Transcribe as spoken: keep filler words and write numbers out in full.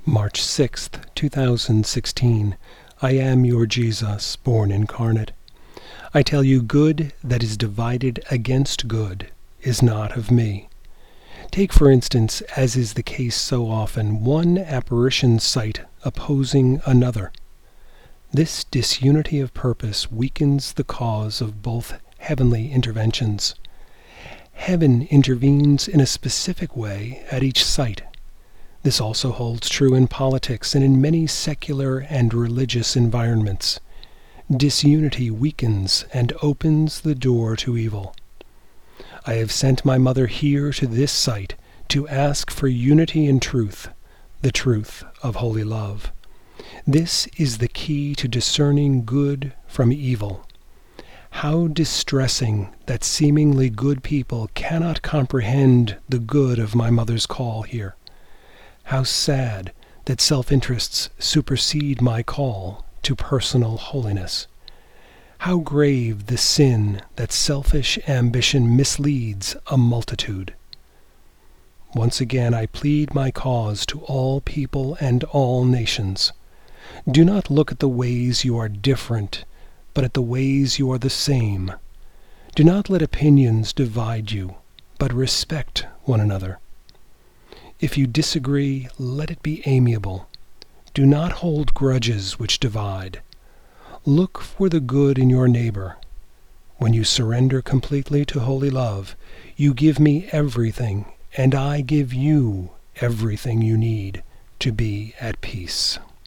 March sixth, two thousand sixteen. I am your Jesus, born incarnate. I tell you, good that is divided against good is not of me. Take, for instance, as is the case so often, one apparition site opposing another. This disunity of purpose weakens the cause of both heavenly interventions. Heaven intervenes in a specific way at each site. This also holds true in politics and in many secular and religious environments. Disunity weakens and opens the door to evil. I have sent my mother here to this site to ask for unity in truth, the truth of holy love. This is the key to discerning good from evil. How distressing that seemingly good people cannot comprehend the good of my mother's call here. How sad that self-interests supersede my call to personal holiness. How grave the sin that selfish ambition misleads a multitude. Once again I plead my cause to all people and all nations. Do not look at the ways you are different, but at the ways you are the same. Do not let opinions divide you, but respect one another. If you disagree, let it be amiable. Do not hold grudges which divide. Look for the good in your neighbor. When you surrender completely to holy love, you give me everything, and I give you everything you need to be at peace.